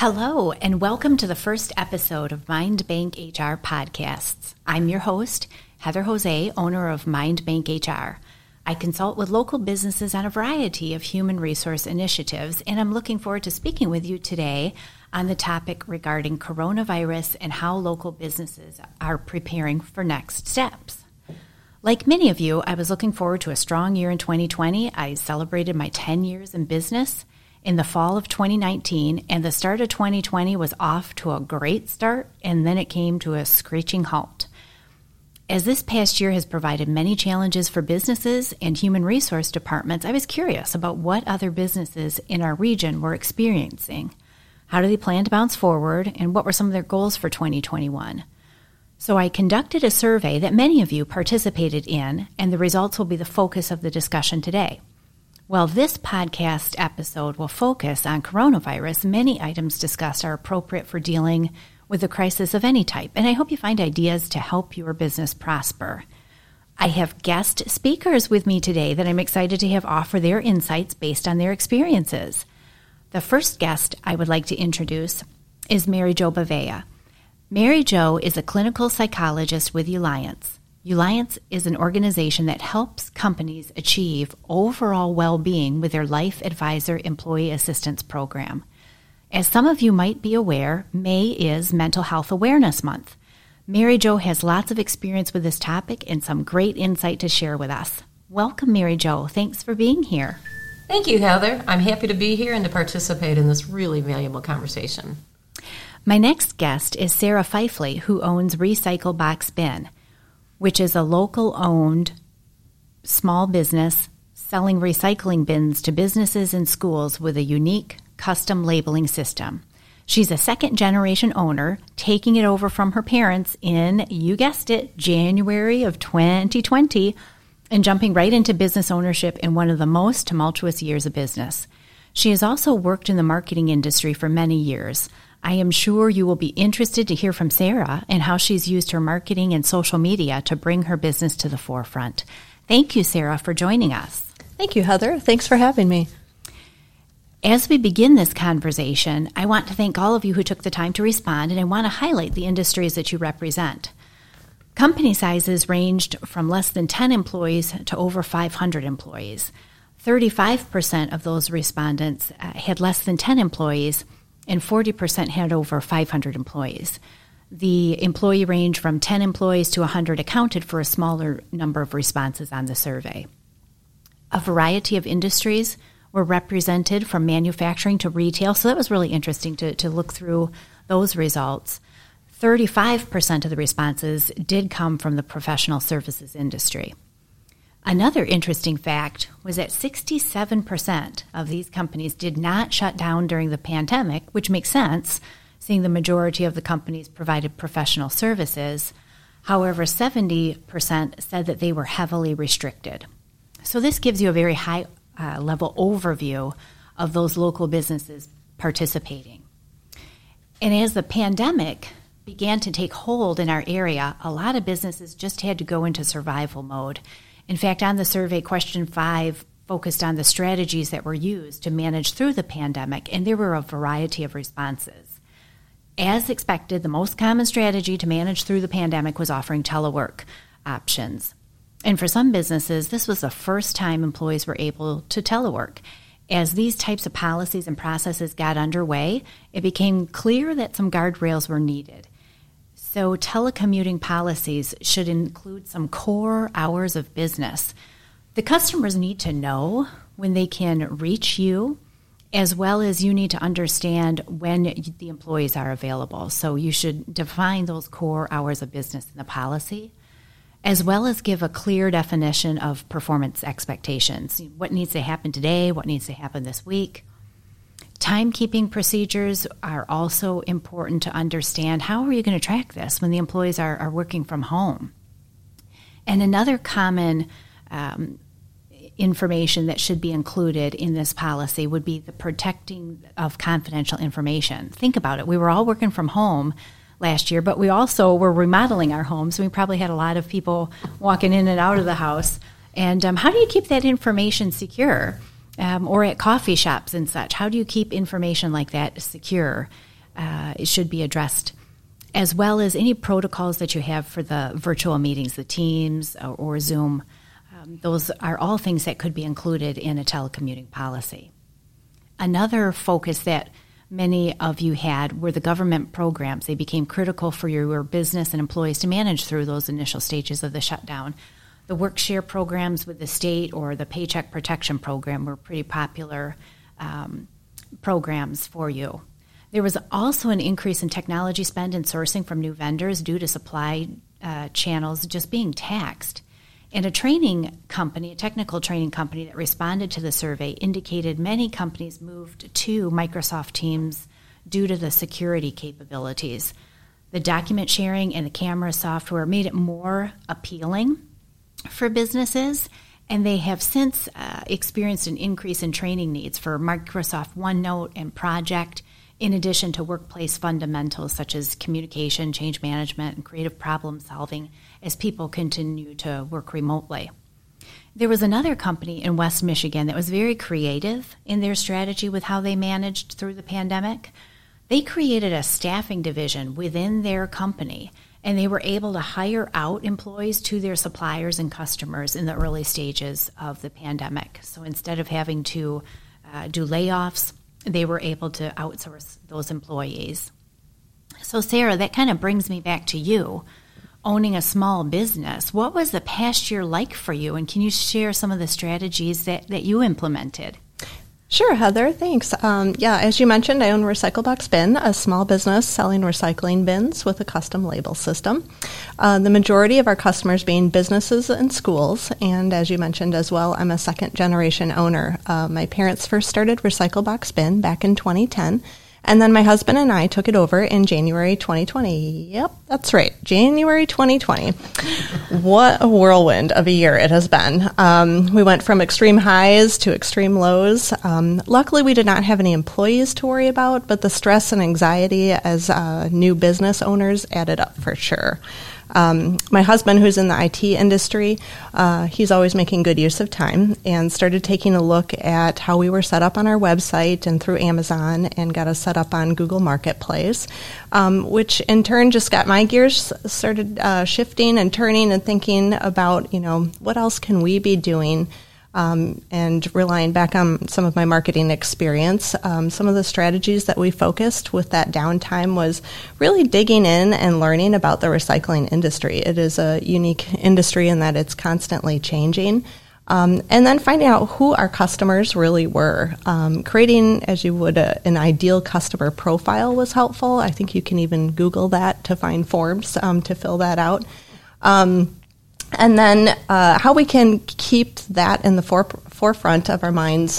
Hello, and welcome to the first episode of MindBank HR Podcasts. I'm your host, Heather Jose, owner of MindBank HR. I consult with local businesses on a variety of human resource initiatives, and I'm looking forward to speaking with you today on the topic regarding coronavirus and how local businesses are preparing for next steps. Like many of you, I was looking forward to a strong year in 2020. I celebrated my 10 years in business in the fall of 2019, and the start of 2020 was off to a great start, and then it came to a screeching halt. As this past year has provided many challenges for businesses and human resource departments, I was curious about what other businesses in our region were experiencing. How do they plan to bounce forward, and what were some of their goals for 2021? So I conducted a survey that many of you participated in, and the results will be the focus of the discussion today. While this podcast episode will focus on coronavirus, many items discussed are appropriate for dealing with a crisis of any type, and I hope you find ideas to help your business prosper. I have guest speakers with me today that I'm excited to have offer their insights based on their experiences. The first guest I would like to introduce is Mary Jo Bavea. Mary Jo is a clinical psychologist with Uliance. Uliance is an organization that helps companies achieve overall well-being with their Life Advisor Employee Assistance Program. As some of you might be aware, May is Mental Health Awareness Month. Mary Jo has lots of experience with this topic and some great insight to share with us. Welcome, Mary Jo. Thanks for being here. Thank you, Heather. I'm happy to be here and to participate in this really valuable conversation. My next guest is Sarah Fifley, who owns Recycle Box Bin, which is a local-owned small business selling recycling bins to businesses and schools with a unique custom labeling system. She's a second-generation owner, taking it over from her parents in, you guessed it, January of 2020, and jumping right into business ownership in one of the most tumultuous years of business. She has also worked in the marketing industry for many years. I am sure you will be interested to hear from Sarah and how she's used her marketing and social media to bring her business to the forefront. Thank you, Sarah, for joining us. Thank you, Heather. Thanks for having me. As we begin this conversation, I want to thank all of you who took the time to respond, and I want to highlight the industries that you represent. Company sizes ranged from less than 10 employees to over 500 employees. 35% of those respondents had less than 10 employees, and 40% had over 500 employees. The employee range from 10 employees to 100 accounted for a smaller number of responses on the survey. A variety of industries were represented from manufacturing to retail, so that was really interesting to look through those results. 35% of the responses did come from the professional services industry. Another interesting fact was that 67% of these companies did not shut down during the pandemic, which makes sense, seeing the majority of the companies provided professional services. However, 70% said that they were heavily restricted. So this gives you a very high-level overview of those local businesses participating. And as the pandemic began to take hold in our area, a lot of businesses just had to go into survival mode. In fact, on the survey, question 5 focused on the strategies that were used to manage through the pandemic, and there were a variety of responses. As expected, the most common strategy to manage through the pandemic was offering telework options. And for some businesses, this was the first time employees were able to telework. As these types of policies and processes got underway, it became clear that some guardrails were needed. So telecommuting policies should include some core hours of business. The customers need to know when they can reach you, as well as you need to understand when the employees are available. So you should define those core hours of business in the policy, as well as give a clear definition of performance expectations. What needs to happen today, what needs to happen this week. Timekeeping procedures are also important to understand. How are you going to track this when the employees are working from home? And another common information that should be included in this policy would be the protecting of confidential information. Think about it. We were all working from home last year, but we also were remodeling our homes. We probably had a lot of people walking in and out of the house. And how do you keep that information secure? Or at coffee shops and such, how do you keep information like that secure? it should be addressed, as well as any protocols that you have for the virtual meetings, the Teams or Zoom. Those are all things that could be included in a telecommuting policy. Another focus that many of you had were the government programs. They became critical for your business and employees to manage through those initial stages of the shutdown. The work share programs with the state or the Paycheck Protection Program were pretty popular programs for you. There was also an increase in technology spend and sourcing from new vendors due to supply channels just being taxed. And a technical training company that responded to the survey indicated many companies moved to Microsoft Teams due to the security capabilities. The document sharing and the camera software made it more appealing for businesses, and they have since experienced an increase in training needs for Microsoft OneNote and Project, in addition to workplace fundamentals such as communication, change management, and creative problem solving as people continue to work remotely. There was another company in West Michigan that was very creative in their strategy with how they managed through the pandemic. They created a staffing division within their company, and they were able to hire out employees to their suppliers and customers in the early stages of the pandemic. So instead of having to do layoffs, they were able to outsource those employees. So Sarah, that kind of brings me back to you, owning a small business. What was the past year like for you, and can you share some of the strategies that you implemented? Sure, Heather, thanks. As you mentioned, I own Recyclebox Bin, a small business selling recycling bins with a custom label system. The majority of our customers being businesses and schools, and as you mentioned as well, I'm a second-generation owner. My parents first started Recyclebox Bin back in 2010, and then my husband and I took it over in January 2020. Yep, that's right, January 2020. What a whirlwind of a year it has been. We went from extreme highs to extreme lows. Luckily, we did not have any employees to worry about, but the stress and anxiety as new business owners added up for sure. My husband, who's in the IT industry, he's always making good use of time and started taking a look at how we were set up on our website and through Amazon and got us set up on Google Marketplace, which in turn just got my gears started shifting and turning and thinking about, what else can we be doing? And relying back on some of my marketing experience, some of the strategies that we focused with that downtime was really digging in and learning about the recycling industry. It is a unique industry in that it's constantly changing. And then finding out who our customers really were. Creating, as you would, an ideal customer profile was helpful. I think you can even Google that to find forms to fill that out. And then how we can keep that in the forefront of our minds,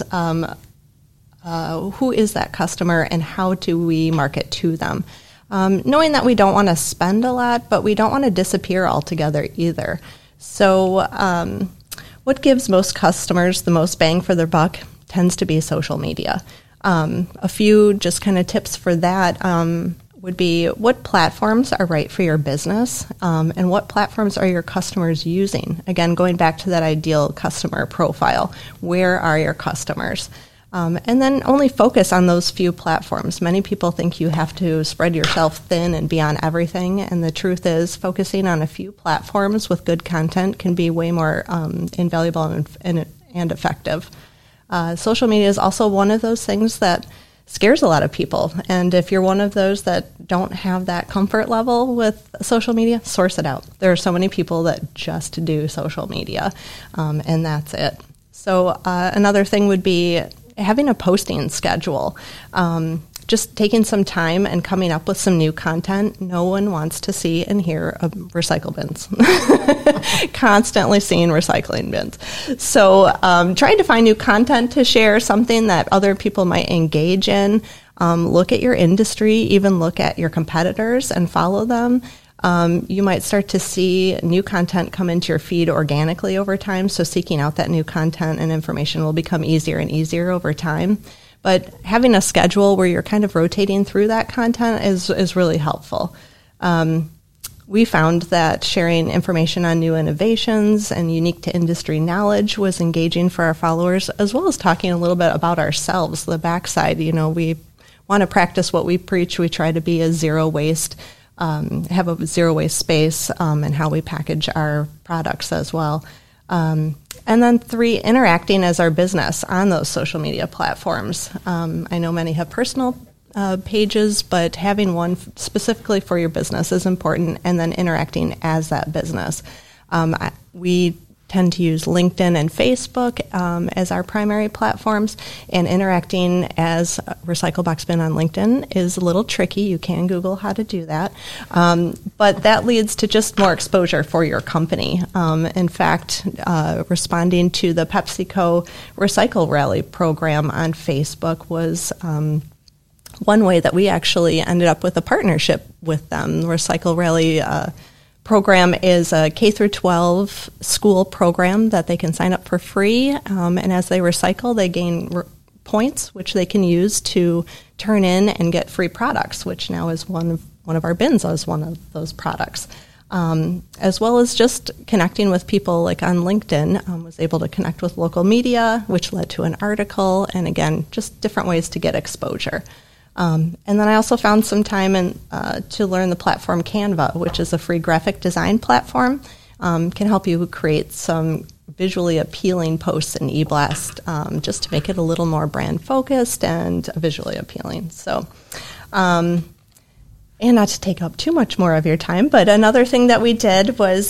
who is that customer and how do we market to them? Knowing that we don't want to spend a lot, but we don't want to disappear altogether either. So what gives most customers the most bang for their buck tends to be social media. A few just kind of tips for that would be what platforms are right for your business and what platforms are your customers using? Again, going back to that ideal customer profile, where are your customers? And then only focus on those few platforms. Many people think you have to spread yourself thin and be on everything, and the truth is focusing on a few platforms with good content can be way more invaluable and effective. Social media is also one of those things that scares a lot of people. And if you're one of those that don't have that comfort level with social media, source it out. There are so many people that just do social media, and that's it. So another thing would be having a posting schedule. Just taking some time and coming up with some new content. No one wants to see and hear of recycle bins. Constantly seeing recycling bins. So trying to find new content to share, something that other people might engage in. Look at your industry, even look at your competitors and follow them. You might start to see new content come into your feed organically over time. So seeking out that new content and information will become easier and easier over time. But having a schedule where you're kind of rotating through that content is really helpful. We found that sharing information on new innovations and unique to industry knowledge was engaging for our followers, as well as talking a little bit about ourselves, the backside. We want to practice what we preach, we try to be a zero waste, have a zero waste space, and how we package our products as well. And then 3, interacting as our business on those social media platforms. I know many have personal pages, but having one specifically for your business is important, and then interacting as that business. We tend to use LinkedIn and Facebook as our primary platforms, and interacting as Recycle Box Bin on LinkedIn is a little tricky. You can Google how to do that, but that leads to just more exposure for your company. In fact, responding to the PepsiCo Recycle Rally program on Facebook was one way that we actually ended up with a partnership with them. The Recycle Rally program is a K through 12 school program that they can sign up for free, and as they recycle, they gain points which they can use to turn in and get free products, which now is one of our bins as one of those products. As well as just connecting with people like on LinkedIn, was able to connect with local media, which led to an article, and again, just different ways to get exposure. And then I also found some time to learn the platform Canva, which is a free graphic design platform. Can help you create some visually appealing posts in eBlast, just to make it a little more brand focused and visually appealing. So, and not to take up too much more of your time, but another thing that we did was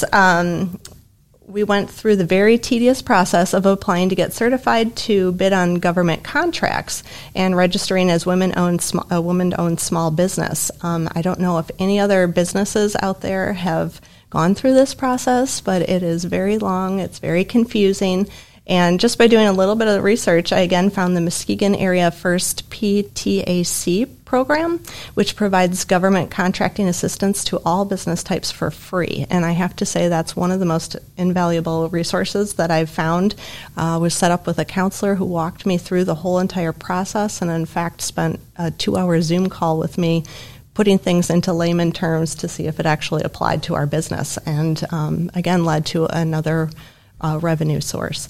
we went through the very tedious process of applying to get certified to bid on government contracts and registering as a woman-owned small business. I don't know if any other businesses out there have gone through this process, but it is very long, it's very confusing. And just by doing a little bit of research, I again found the Muskegon Area First PTAC program, which provides government contracting assistance to all business types for free. And I have to say that's one of the most invaluable resources that I've found. Was set up with a counselor who walked me through the whole entire process, and in fact spent a 2-hour Zoom call with me putting things into layman terms to see if it actually applied to our business, and again led to another revenue source.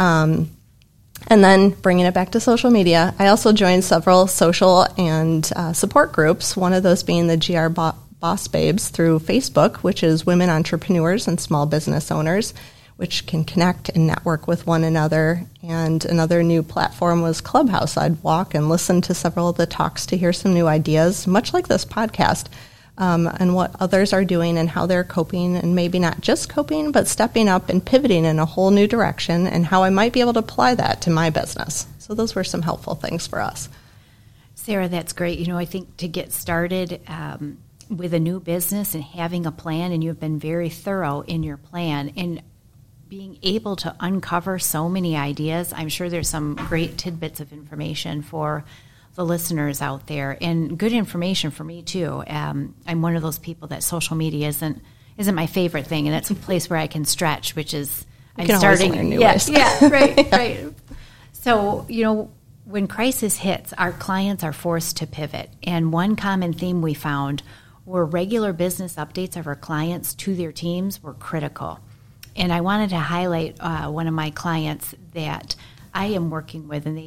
And then bringing it back to social media, I also joined several social and support groups, one of those being the GR Boss Babes through Facebook, which is women entrepreneurs and small business owners, which can connect and network with one another. And another new platform was Clubhouse. I'd walk and listen to several of the talks to hear some new ideas, much like this podcast, and what others are doing and how they're coping, and maybe not just coping, but stepping up and pivoting in a whole new direction, and how I might be able to apply that to my business. So those were some helpful things for us. Sarah, that's great. You know, I think to get started with a new business and having a plan, and you've been very thorough in your plan, and being able to uncover so many ideas, I'm sure there's some great tidbits of information for the listeners out there, and good information for me too. I'm one of those people that social media isn't my favorite thing, and it's a place where I can stretch, which is I'm starting learn new ways. Yeah, right. So, you know, when crisis hits, our clients are forced to pivot, and one common theme we found were regular business updates of our clients to their teams were critical. And I wanted to highlight one of my clients that I am working with, and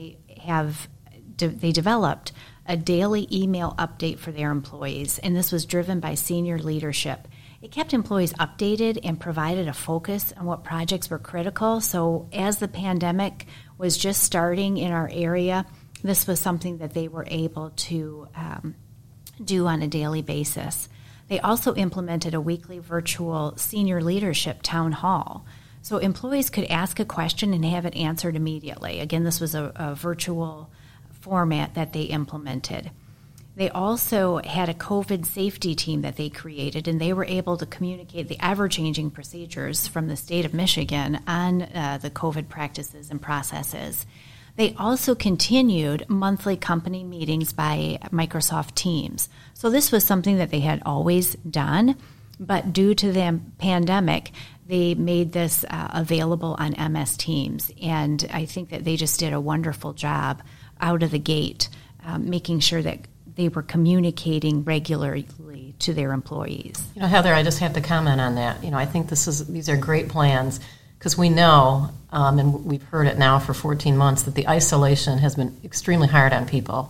they developed a daily email update for their employees, and this was driven by senior leadership. It kept employees updated and provided a focus on what projects were critical. So as the pandemic was just starting in our area, this was something that they were able to do on a daily basis. They also implemented a weekly virtual senior leadership town hall. So employees could ask a question and have it answered immediately. Again, this was a virtual format that they implemented. They also had a COVID safety team that they created, and they were able to communicate the ever-changing procedures from the state of Michigan on the COVID practices and processes. They also continued monthly company meetings by Microsoft Teams. So this was something that they had always done, but due to the pandemic, they made this available on MS Teams. And I think that they just did a wonderful job out of the gate, making sure that they were communicating regularly to their employees. You know, Heather, I just have to comment on that. You know, I think these are great plans, because we know, and we've heard it now for 14 months, that the isolation has been extremely hard on people.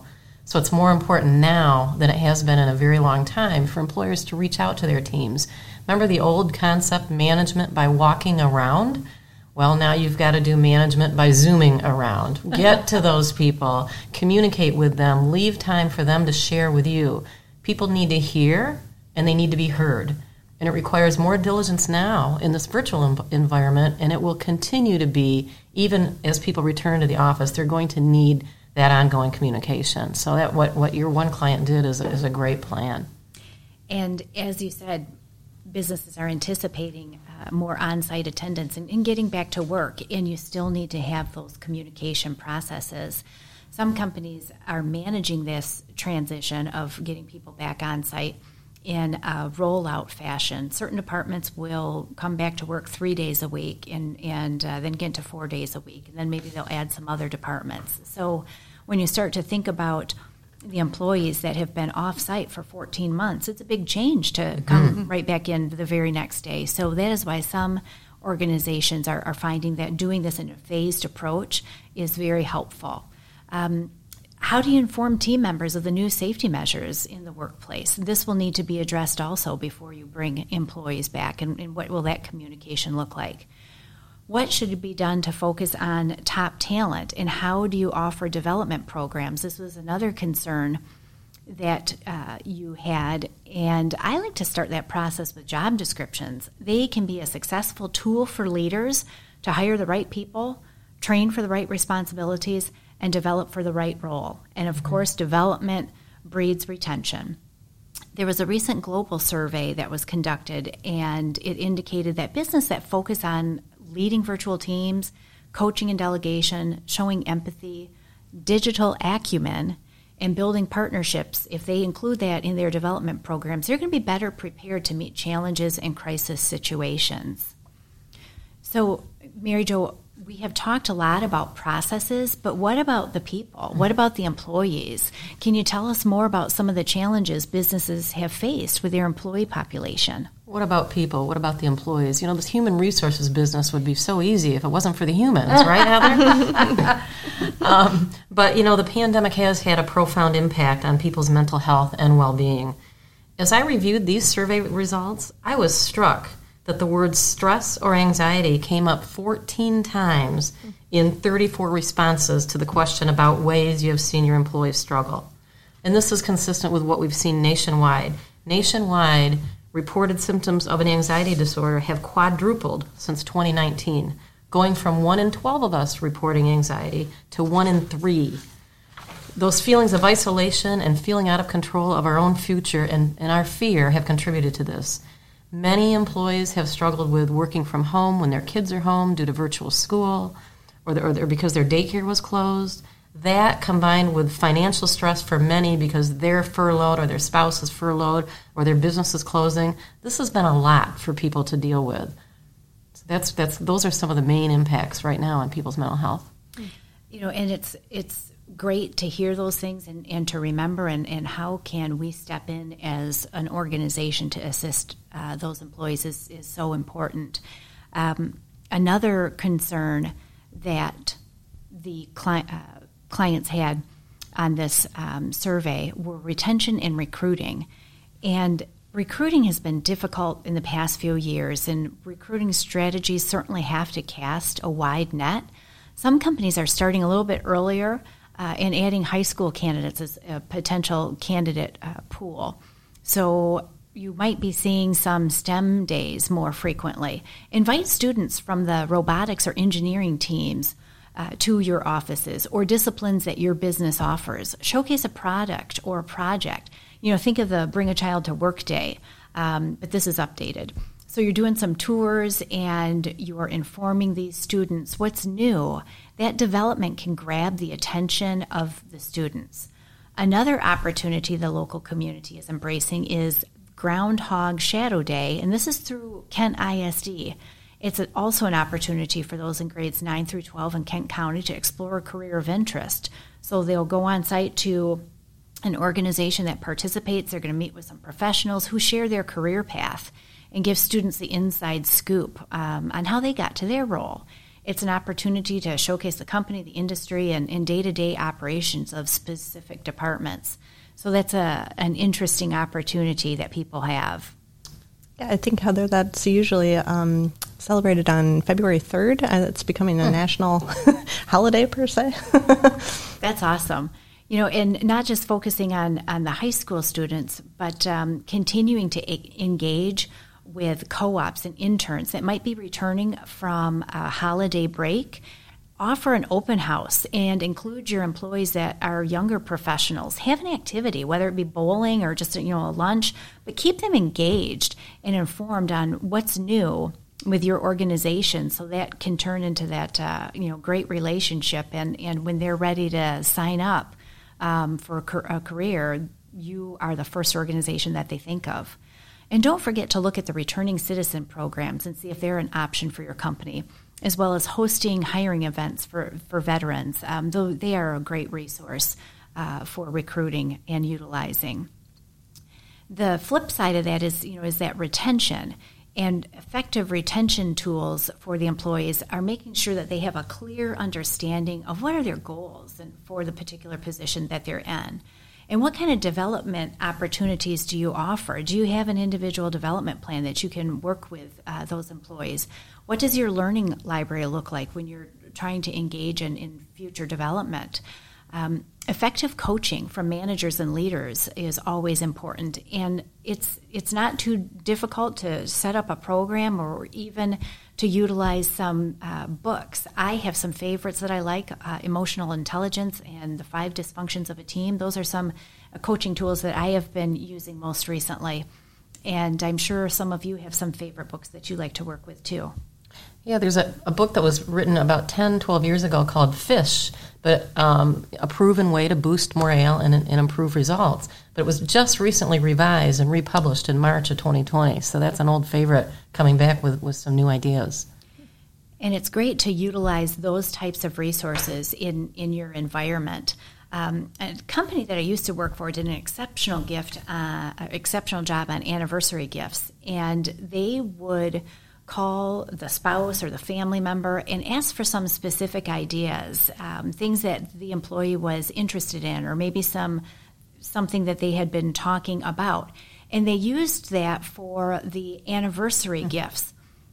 So it's more important now than it has been in a very long time for employers to reach out to their teams. Remember the old concept, management by walking around? Well, now you've got to do management by zooming around. Get to those people, communicate with them, leave time for them to share with you. People need to hear, and they need to be heard. And it requires more diligence now in this virtual environment, and it will continue to be, even as people return to the office, they're going to need that ongoing communication. So that what your one client did is a great plan. And as you said, businesses are anticipating more on-site attendance and getting back to work, and you still need to have those communication processes. Some companies are managing this transition of getting people back on-site in a rollout fashion. Certain departments will come back to work 3 days a week and then get to 4 days a week, and then maybe they'll add some other departments. So when you start to think about the employees that have been off-site for 14 months, it's a big change to come right back in the very next day. So that is why some organizations are finding that doing this in a phased approach is very helpful. How do you inform team members of the new safety measures in the workplace? This will need to be addressed also before you bring employees back, and what will that communication look like? What should be done to focus on top talent, and how do you offer development programs? This was another concern that you had, and I like to start that process with job descriptions. They can be a successful tool for leaders to hire the right people, train for the right responsibilities, and develop for the right role. And of course, development breeds retention. There was a recent global survey that was conducted, and it indicated that businesses that focus on leading virtual teams, coaching and delegation, showing empathy, digital acumen, and building partnerships, if they include that in their development programs, they're going to be better prepared to meet challenges and crisis situations. So, Mary Jo, we have talked a lot about processes, but what about the people? What about the employees? Can you tell us more about some of the challenges businesses have faced with their employee population? What about people? What about the employees? You know, this human resources business would be so easy if it wasn't for the humans, right, Heather? But, you know, the pandemic has had a profound impact on people's mental health and well-being. As I reviewed these survey results, I was struck that the words stress or anxiety came up 14 times in 34 responses to the question about ways you have seen your employees struggle. And this is consistent with what we've seen nationwide. Nationwide, reported symptoms of an anxiety disorder have quadrupled since 2019, going from 1 in 12 of us reporting anxiety to 1 in 3. Those feelings of isolation and feeling out of control of our own future and our fear have contributed to this. Many employees have struggled with working from home when their kids are home due to virtual school or because their daycare was closed. That, combined with financial stress for many because they're furloughed or their spouse is furloughed or their business is closing, this has been a lot for people to deal with. So those are some of the main impacts right now on people's mental health. You know, and it's great to hear those things and to remember, and how can we step in as an organization to assist those employees is so important. Another concern that the clients had on this survey were retention and recruiting. And recruiting has been difficult in the past few years, and recruiting strategies certainly have to cast a wide net. Some companies are starting a little bit earlier and adding high school candidates as a potential candidate pool. So you might be seeing some STEM days more frequently. Invite students from the robotics or engineering teams to your offices or disciplines that your business offers. Showcase a product or a project. You know, think of the Bring a Child to Work Day, but this is updated. So you're doing some tours and you are informing these students what's new. That development can grab the attention of the students. Another opportunity the local community is embracing is Groundhog Shadow Day, and this is through Kent ISD. It's also an opportunity for those in grades 9 through 12 in Kent County to explore a career of interest. So they'll go on site to an organization that participates. They're going to meet with some professionals who share their career path and give students the inside scoop on how they got to their role. It's an opportunity to showcase the company, the industry, and day-to-day operations of specific departments. So that's an interesting opportunity that people have. Yeah, I think, Heather, that's usually celebrated on February 3rd. It's becoming a national holiday, per se. That's awesome. And not just focusing on the high school students, but continuing to engage with co-ops and interns that might be returning from a holiday break. Offer an open house and include your employees that are younger professionals. Have an activity, whether it be bowling or just a lunch, but keep them engaged and informed on what's new with your organization, so that can turn into that great relationship. And when they're ready to sign up for a career, you are the first organization that they think of. And don't forget to look at the returning citizen programs and see if they're an option for your company, as well as hosting hiring events for veterans. Though they are a great resource for recruiting and utilizing. The flip side of that is that retention. And effective retention tools for the employees are making sure that they have a clear understanding of what are their goals and for the particular position that they're in. And what kind of development opportunities do you offer? Do you have an individual development plan that you can work with those employees? What does your learning library look like when you're trying to engage in future development? Effective coaching from managers and leaders is always important, and it's not too difficult to set up a program or even to utilize some books. I have some favorites that I like, Emotional Intelligence and The 5 Dysfunctions of a Team. Those are some coaching tools that I have been using most recently, and I'm sure some of you have some favorite books that you like to work with too. Yeah, there's a book that was written about 10, 12 years ago called Fish, but a proven way to boost morale and improve results. But it was just recently revised and republished in March of 2020, so that's an old favorite coming back with some new ideas. And it's great to utilize those types of resources in your environment. A company that I used to work for did an exceptional job on anniversary gifts, and they would call the spouse or the family member and ask for some specific ideas, things that the employee was interested in, or maybe something that they had been talking about. And they used that for the anniversary gifts.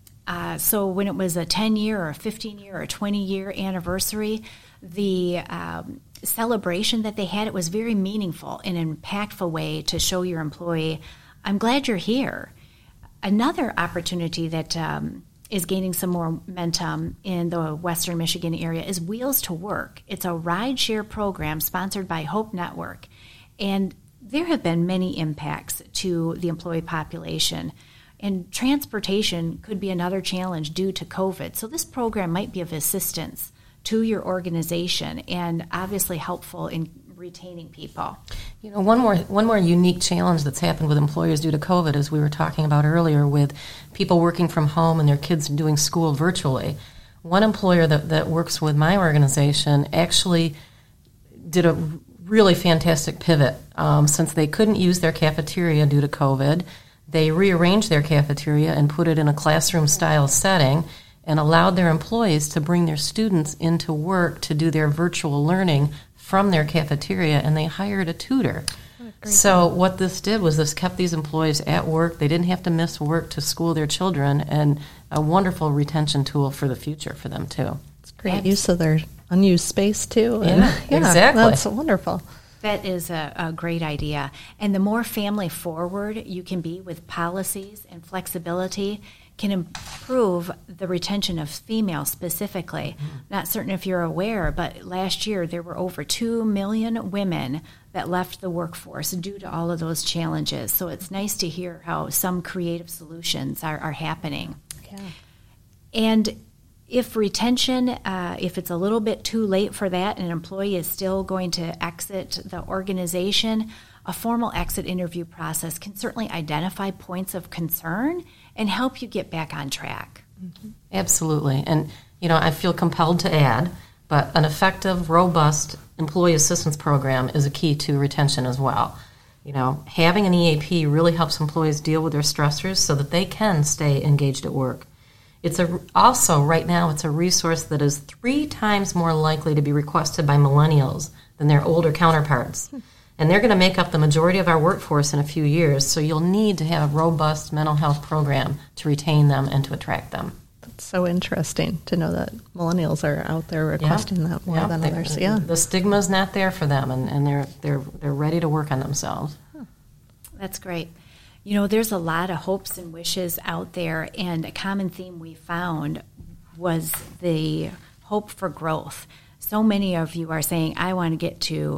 So when it was a 10-year or a 15-year or 20-year anniversary, the celebration that they had, it was very meaningful and impactful way to show your employee, I'm glad you're here. Another opportunity that is gaining some more momentum in the Western Michigan area is Wheels to Work. It's a rideshare program sponsored by Hope Network, and there have been many impacts to the employee population, and transportation could be another challenge due to COVID. So this program might be of assistance to your organization and obviously helpful in retaining people. One more unique challenge that's happened with employers due to COVID, as we were talking about earlier, with people working from home and their kids doing school virtually. One employer that works with my organization actually did a really fantastic pivot. Since they couldn't use their cafeteria due to COVID, they rearranged their cafeteria and put it in a classroom-style setting and allowed their employees to bring their students into work to do their virtual learning from their cafeteria, and they hired a tutor. So what this did was this kept these employees at work. They didn't have to miss work to school their children, and a wonderful retention tool for the future for them, too. It's great use of their unused space, too. Yeah, exactly. That's wonderful. That is a great idea. And the more family forward you can be with policies and flexibility can improve the retention of females specifically. Not certain if you're aware, but last year there were over 2 million women that left the workforce due to all of those challenges. So it's nice to hear how some creative solutions are happening. Yeah. And if retention, if it's a little bit too late for that and an employee is still going to exit the organization, a formal exit interview process can certainly identify points of concern and help you get back on track. Mm-hmm. Absolutely. And, I feel compelled to add, but an effective, robust employee assistance program is a key to retention as well. Having an EAP really helps employees deal with their stressors so that they can stay engaged at work. Also, right now, it's a resource that is 3 times more likely to be requested by millennials than their older counterparts. And they're going to make up the majority of our workforce in a few years, so you'll need to have a robust mental health program to retain them and to attract them. That's so interesting to know that millennials are out there requesting that more than others. Yeah, the stigma's not there for them, and they're ready to work on themselves. That's great. You know, there's a lot of hopes and wishes out there, and a common theme we found was the hope for growth. So many of you are saying, I want to get to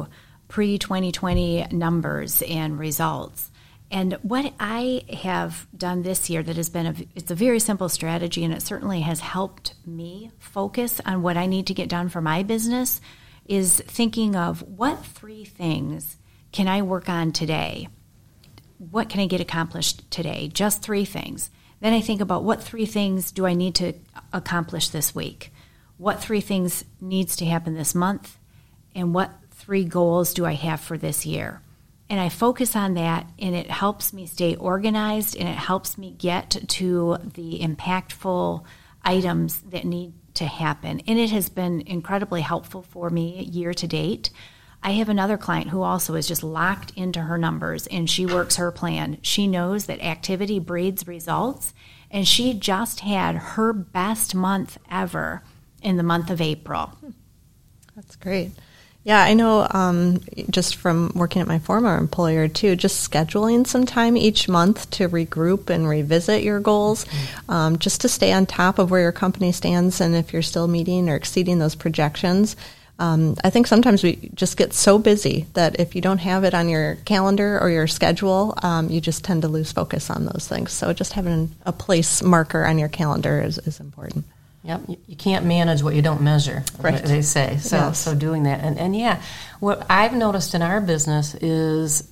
pre-2020 numbers and results. And what I have done this year that has been it's a very simple strategy, and it certainly has helped me focus on what I need to get done for my business, is thinking of what 3 things can I work on today? What can I get accomplished today? Just 3 things. Then I think about what 3 things do I need to accomplish this week? What 3 things needs to happen this month? And what 3 goals do I have for this year? And I focus on that, and it helps me stay organized, and it helps me get to the impactful items that need to happen. And it has been incredibly helpful for me year to date. I have another client who also is just locked into her numbers, and she works her plan. She knows that activity breeds results, and she just had her best month ever in the month of April. That's great. Yeah, I know just from working at my former employer too, just scheduling some time each month to regroup and revisit your goals, just to stay on top of where your company stands and if you're still meeting or exceeding those projections. I think sometimes we just get so busy that if you don't have it on your calendar or your schedule, you just tend to lose focus on those things. So just having a place marker on your calendar is important. Yep, you can't manage what you don't measure, right. They say. So doing that. And yeah, what I've noticed in our business is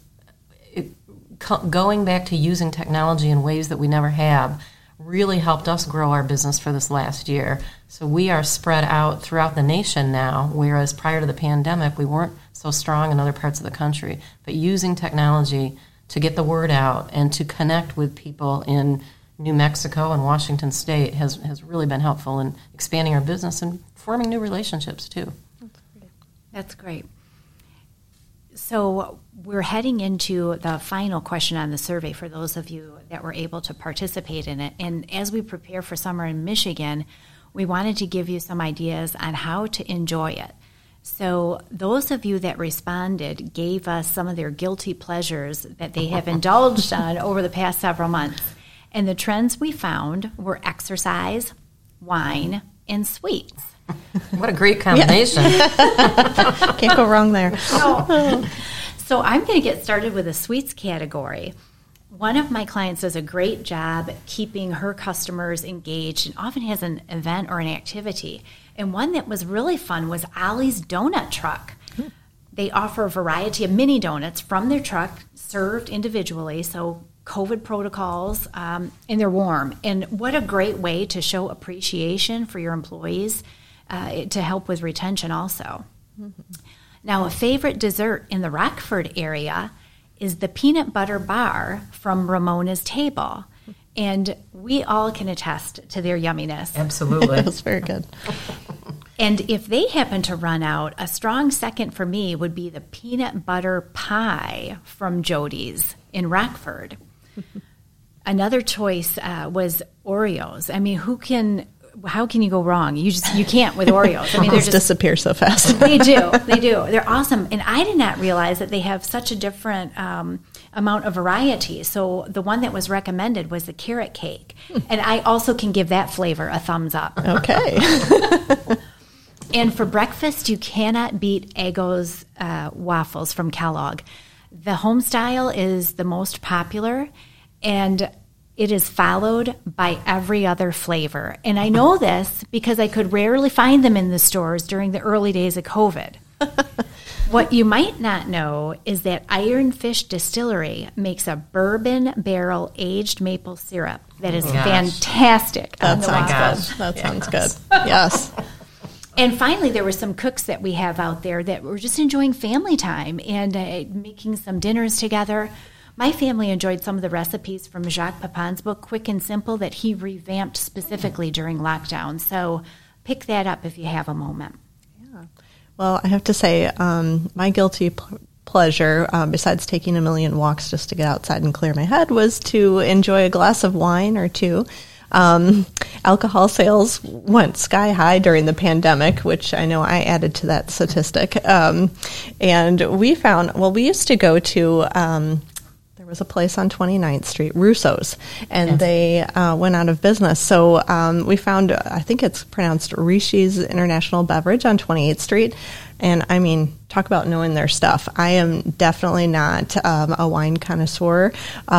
going back to using technology in ways that we never have really helped us grow our business for this last year. So we are spread out throughout the nation now, whereas prior to the pandemic, we weren't so strong in other parts of the country. But using technology to get the word out and to connect with people in New Mexico and Washington State has really been helpful in expanding our business and forming new relationships, too. That's great. So we're heading into the final question on the survey for those of you that were able to participate in it. And as we prepare for summer in Michigan, we wanted to give you some ideas on how to enjoy it. So those of you that responded gave us some of their guilty pleasures that they have indulged on over the past several months. And the trends we found were exercise, wine, and sweets. What a great combination. Can't go wrong there. So I'm going to get started with the sweets category. One of my clients does a great job keeping her customers engaged and often has an event or an activity. And one that was really fun was Ollie's Donut Truck. They offer a variety of mini donuts from their truck served individually, so COVID protocols, and they're warm. And what a great way to show appreciation for your employees, to help with retention also. Mm-hmm. Now, a favorite dessert in the Rockford area is the peanut butter bar from Ramona's Table. And we all can attest to their yumminess. Absolutely. That's very good. And if they happen to run out, a strong second for me would be the peanut butter pie from Jody's in Rockford. Another choice was Oreos. I mean, how can you go wrong? You can't with Oreos. I mean, they just disappear so fast. They do. They're awesome. And I did not realize that they have such a different amount of variety. So the one that was recommended was the carrot cake. And I also can give that flavor a thumbs up. Okay. And for breakfast, you cannot beat Eggo's waffles from Kellogg. The home style is the most popular, and it is followed by every other flavor. And I know this because I could rarely find them in the stores during the early days of COVID. What you might not know is that Ironfish Distillery makes a bourbon barrel aged maple syrup that is fantastic. That sounds good. That sounds good. Yes. And finally, there were some cooks that we have out there that were just enjoying family time and making some dinners together. My family enjoyed some of the recipes from Jacques Pepin's book, Quick and Simple, that he revamped specifically during lockdown. So pick that up if you have a moment. Yeah. Well, I have to say, my guilty pleasure, besides taking a million walks just to get outside and clear my head, was to enjoy a glass of wine or two. Alcohol sales went sky high during the pandemic, which I know I added to that statistic. And we found, we used to go to, there was a place on 29th Street, Russo's, and they went out of business. So we found, I think it's pronounced Rishi's International Beverage on 28th Street. And I mean, talk about knowing their stuff. I am definitely not a wine connoisseur,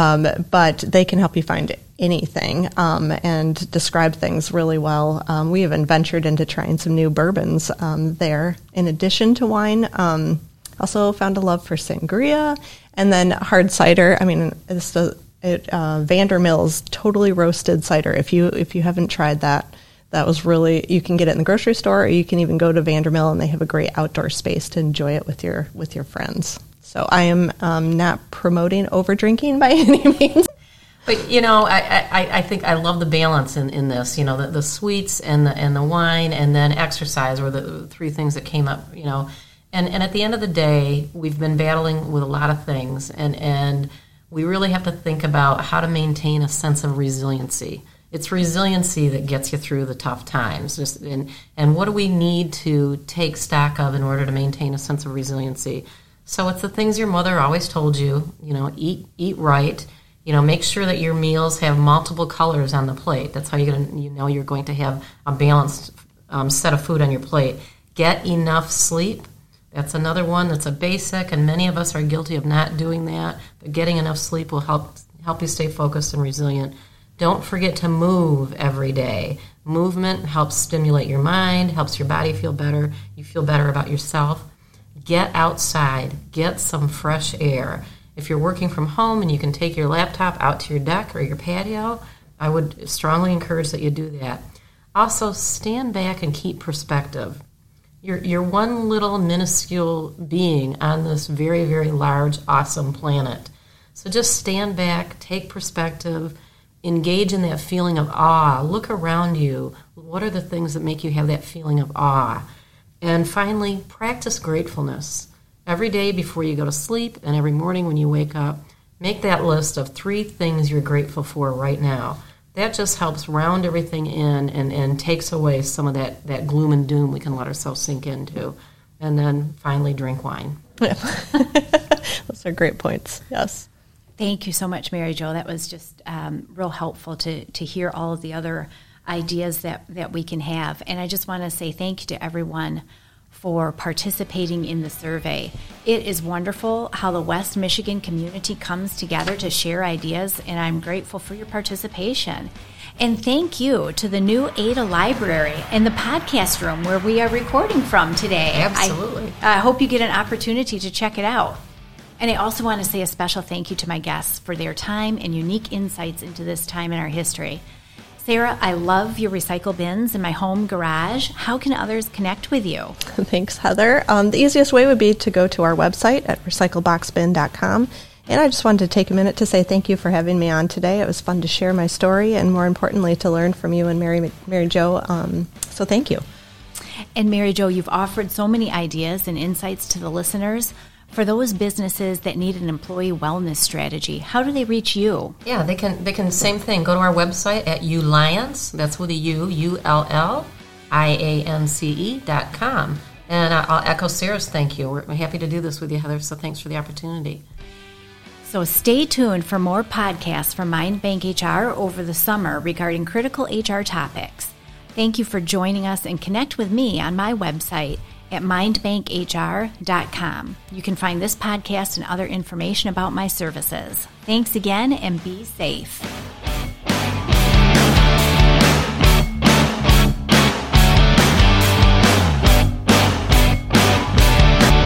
but they can help you find anything and describe things really well. We even ventured into trying some new bourbons there in addition to wine. Also found a love for sangria and then hard cider. I mean, it's Vandermill's totally roasted cider. If you haven't tried that, that was really, you can get it in the grocery store, or you can even go to Vandermill, and they have a great outdoor space to enjoy it with your friends. So I am not promoting over drinking by any means. But I think I love the balance in this. The sweets and the wine, and then exercise were the three things that came up. And at the end of the day, we've been battling with a lot of things, and we really have to think about how to maintain a sense of resiliency. It's resiliency that gets you through the tough times. And what do we need to take stock of in order to maintain a sense of resiliency? So it's the things your mother always told you. Eat right. Make sure that your meals have multiple colors on the plate. That's how you're going to have a balanced set of food on your plate. Get enough sleep. That's another one that's a basic, and many of us are guilty of not doing that. But getting enough sleep will help you stay focused and resilient. Don't forget to move every day. Movement helps stimulate your mind, helps your body feel better. You feel better about yourself. Get outside. Get some fresh air. If you're working from home and you can take your laptop out to your deck or your patio, I would strongly encourage that you do that. Also, stand back and keep perspective. You're one little minuscule being on this very, very large, awesome planet. So just stand back, take perspective, engage in that feeling of awe. Look around you. What are the things that make you have that feeling of awe? And finally, practice gratefulness. Every day before you go to sleep and every morning when you wake up, make that list of 3 things you're grateful for right now. That just helps round everything in and takes away some of that gloom and doom we can let ourselves sink into. And then finally, drink wine. Yeah. Those are great points, yes. Thank you so much, Mary Jo. That was just real helpful to hear all of the other ideas that we can have. And I just want to say thank you to everyone for participating in the survey. It is wonderful how the West Michigan community comes together to share ideas, and I'm grateful for your participation. And thank you to the new Ada Library and the podcast room where we are recording from today. Absolutely. I hope you get an opportunity to check it out. And I also want to say a special thank you to my guests for their time and unique insights into this time in our history. Sarah, I love your recycle bins in my home garage. How can others connect with you? Thanks, Heather. The easiest way would be to go to our website at recycleboxbin.com. And I just wanted to take a minute to say thank you for having me on today. It was fun to share my story and, more importantly, to learn from you and Mary Jo. So thank you. And Mary Jo, you've offered so many ideas and insights to the listeners. For those businesses that need an employee wellness strategy, how do they reach you? Yeah, they can same thing. Go to our website at Ullliance, that's with a U, ULLIANCE.com. And I'll echo Sarah's thank you. We're happy to do this with you, Heather, so thanks for the opportunity. So stay tuned for more podcasts from MindBank HR over the summer regarding critical HR topics. Thank you for joining us, and connect with me on my website at mindbankhr.com. You can find this podcast and other information about my services. Thanks again, and be safe.